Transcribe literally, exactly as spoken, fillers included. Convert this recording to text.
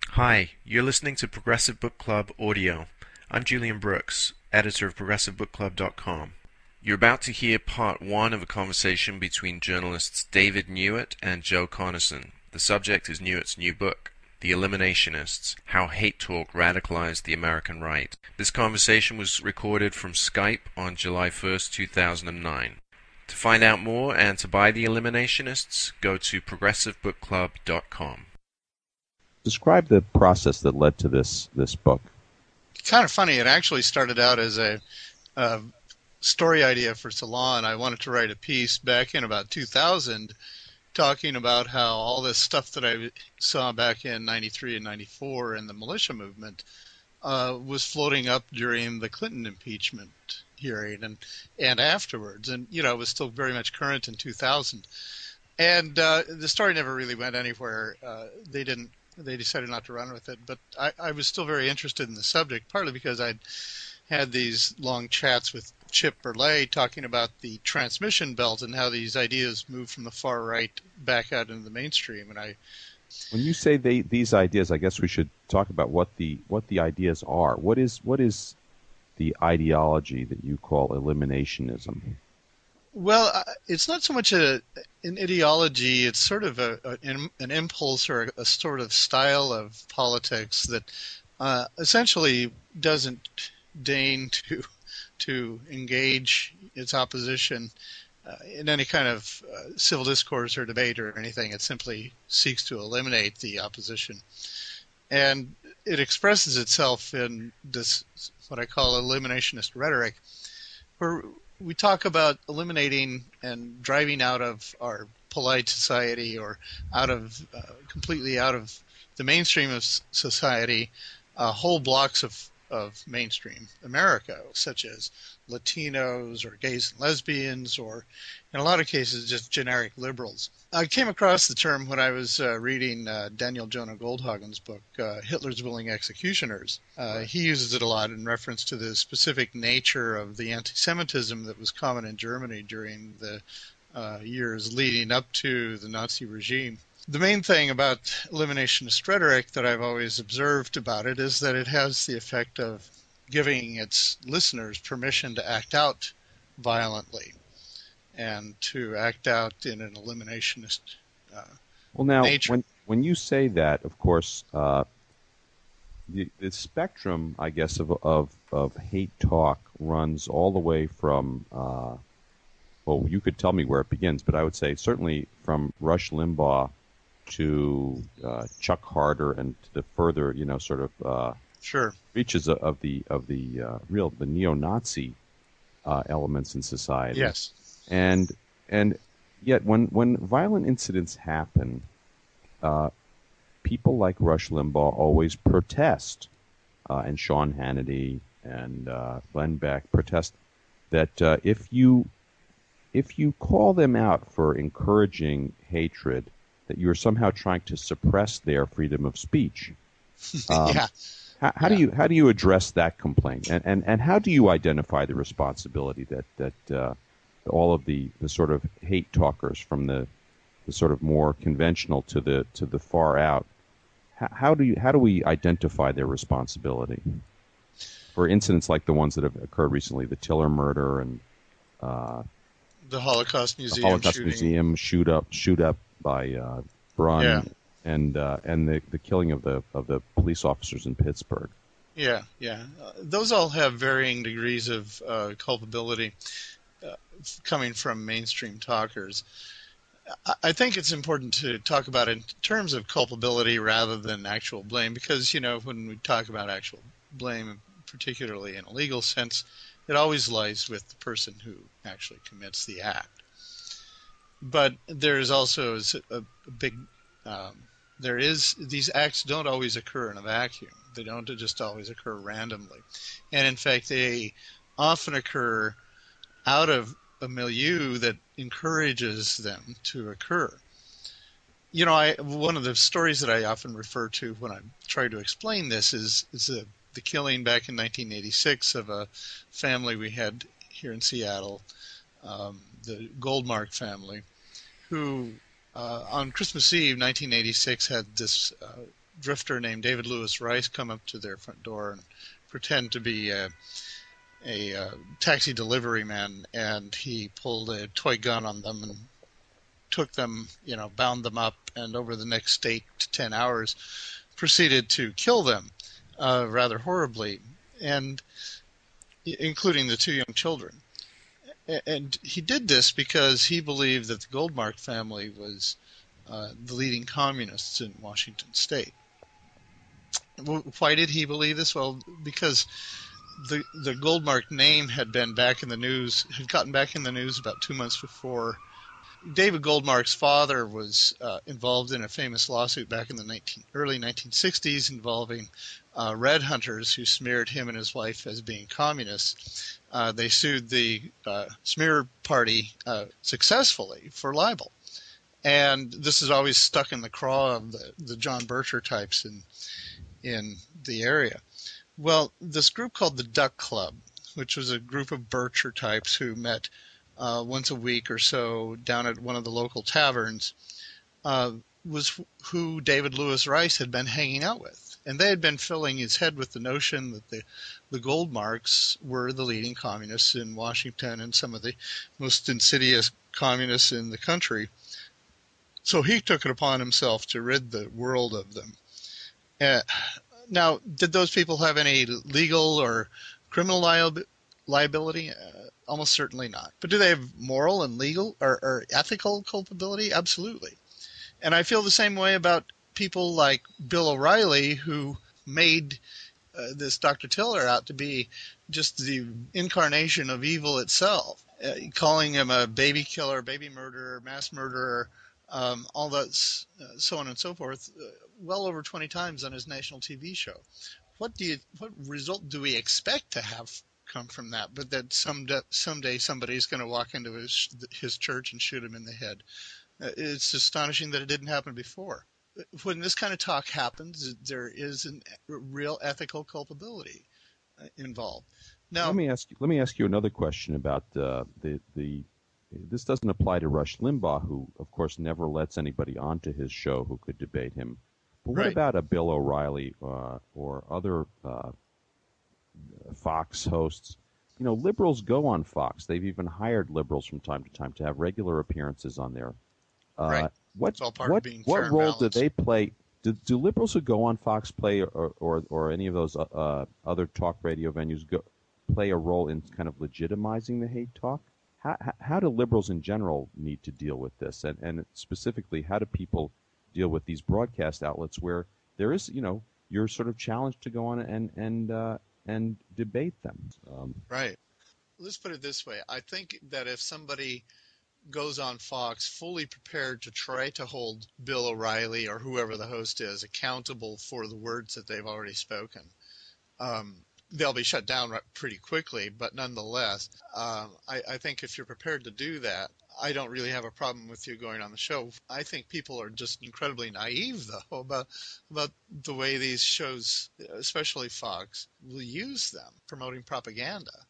Hi, you're listening to Progressive Book Club audio. I'm Julian Brooks, editor of progressive book club dot com. You're about to hear part one of a conversation between journalists David Newitt and Joe Conason. The subject is Newitt's new book, The Eliminationists: How Hate Talk Radicalized the American Right. This conversation was recorded from Skype on July first, two thousand nine. To find out more and to buy The Eliminationists, go to progressive book club dot com. Describe the process that led to this this book. Kind of funny. It actually started out as a, a story idea for Salon. I wanted to write a piece back in about two thousand talking about how all this stuff that I saw back in ninety-three and ninety-four in the militia movement uh, was floating up during the Clinton impeachment hearing and, and afterwards. And, you know, it was still very much current in two thousand. And uh, the story never really went anywhere. Uh, they didn't They decided not to run with it, but I, I was still very interested in the subject, partly because I'd had these long chats with Chip Burley talking about the transmission belt and how these ideas move from the far right back out into the mainstream. And I, When you say they, these ideas, I guess we should talk about what the what the ideas are. What is what is the ideology that you call eliminationism? well, uh, it's not so much a an ideology; it's sort of a, a an, an impulse or a, a sort of style of politics that uh, essentially doesn't deign to to engage its opposition uh, in any kind of uh, civil discourse or debate or anything. It simply seeks to eliminate the opposition, and it expresses itself in this what I call eliminationist rhetoric, where we talk about eliminating and driving out of our polite society or out of uh, completely out of the mainstream of society uh, whole blocks of, of mainstream America, such as Latinos or gays and lesbians, or in a lot of cases just generic liberals. I came across the term when I was uh, reading uh, Daniel Jonah Goldhagen's book, uh, Hitler's Willing Executioners. Uh, he uses it a lot in reference to the specific nature of the anti-Semitism that was common in Germany during the uh, years leading up to the Nazi regime. The main thing about eliminationist rhetoric that I've always observed about it is that it has the effect of giving its listeners permission to act out violently and to act out in an eliminationist uh, Well, now, nature. when when you say that, of course, uh, the, the spectrum, I guess, of, of of hate talk runs all the way from, uh, well, you could tell me where it begins, but I would say certainly from Rush Limbaugh to uh, Chuck Harder and to the further, you know, sort of uh, Sure. reaches of, of the of the uh, real the neo-Nazi uh, elements in society. Yes. And and yet, when when violent incidents happen, uh, people like Rush Limbaugh always protest, uh, and Sean Hannity and uh, Glenn Beck protest that uh, if you if you call them out for encouraging hatred, that you are somehow trying to suppress their freedom of speech. Um, yeah. how, how Yeah. do you how do you address that complaint, and and, and how do you identify the responsibility that that uh, all of the, the sort of hate talkers from the, the sort of more conventional to the to the far out? How, how do you how do we identify their responsibility for incidents like the ones that have occurred recently, the Tiller murder and uh, The Holocaust the Museum Holocaust shooting. Museum shoot up shoot up by uh, Brunn, Yeah. and uh, and the, the killing of the of the police officers in Pittsburgh? Yeah, yeah. Uh, those all have varying degrees of uh, culpability uh, coming from mainstream talkers. I, I think it's important to talk about it in terms of culpability rather than actual blame, because, you know, when we talk about actual blame, particularly in a legal sense, it always lies with the person who actually commits the act. But there is also a, a big um, there is these acts don't always occur in a vacuum. They don't just always occur randomly, and in fact, they often occur out of a milieu that encourages them to occur. You know, I one of the stories that I often refer to when I try to explain this is is the, the killing back in nineteen eighty-six of a family we had here in Seattle, um, the Goldmark family, who uh, on Christmas Eve nineteen eighty-six had this uh, drifter named David Lewis Rice come up to their front door and pretend to be a, a uh, taxi delivery man, and he pulled a toy gun on them and took them, you know, bound them up, and over the next eight to ten hours proceeded to kill them uh, rather horribly, and including the two young children. And he did this because he believed that the Goldmark family was uh, the leading communists in Washington State. Why did he believe this? Well, because the the Goldmark name had been back in the news, had gotten back in the news about two months before. David Goldmark's father was uh, involved in a famous lawsuit back in the nineteen, early nineteen sixties involving uh, red hunters who smeared him and his wife as being communists. Uh, they sued the uh, smear party uh, successfully for libel. And this is always stuck in the craw of the, the John Bircher types in in the area. Well, this group called the Duck Club, which was a group of Bircher types who met uh, once a week or so down at one of the local taverns, uh, was who David Lewis Rice had been hanging out with. And they had been filling his head with the notion that the, the Goldmarks were the leading communists in Washington and some of the most insidious communists in the country. So he took it upon himself to rid the world of them. Uh, now, did those people have any legal or criminal liab- liability? Uh, almost certainly not. But do they have moral and legal or, or ethical culpability? Absolutely. And I feel the same way about people like Bill O'Reilly, who made uh, this Doctor Tiller out to be just the incarnation of evil itself, uh, calling him a baby killer, baby murderer, mass murderer, um, all that, uh, so on and so forth, uh, well over twenty times on his national T V show. What do you, what result do we expect to have come from that? But that someday, someday somebody's going to walk into his his church and shoot him in the head. Uh, it's astonishing that it didn't happen before. When this kind of talk happens, there is a real ethical culpability uh, involved. Now, let me ask you. Let me ask you another question about uh, the the. This doesn't apply to Rush Limbaugh, who, of course, never lets anybody onto his show who could debate him. But what right. about a Bill O'Reilly uh, or other uh, Fox hosts? You know, liberals go on Fox. They've even hired liberals from time to time to have regular appearances on there. Uh, right. What it's all part what of being what fair and role do balanced. they play? Do, do liberals who go on Fox play, or or, or any of those uh, other talk radio venues go play a role in kind of legitimizing the hate talk? How, how do liberals in general need to deal with this? And, and specifically, how do people deal with these broadcast outlets where there is, you know, you're sort of challenged to go on and and uh, and debate them? Um, right. Let's put it this way. I think that if somebody goes on Fox fully prepared to try to hold Bill O'Reilly or whoever the host is accountable for the words that they've already spoken, um, they'll be shut down pretty quickly, but nonetheless, um, I, I think if you're prepared to do that, I don't really have a problem with you going on the show. I think people are just incredibly naive, though, about about the way these shows, especially Fox, will use them, promoting propaganda.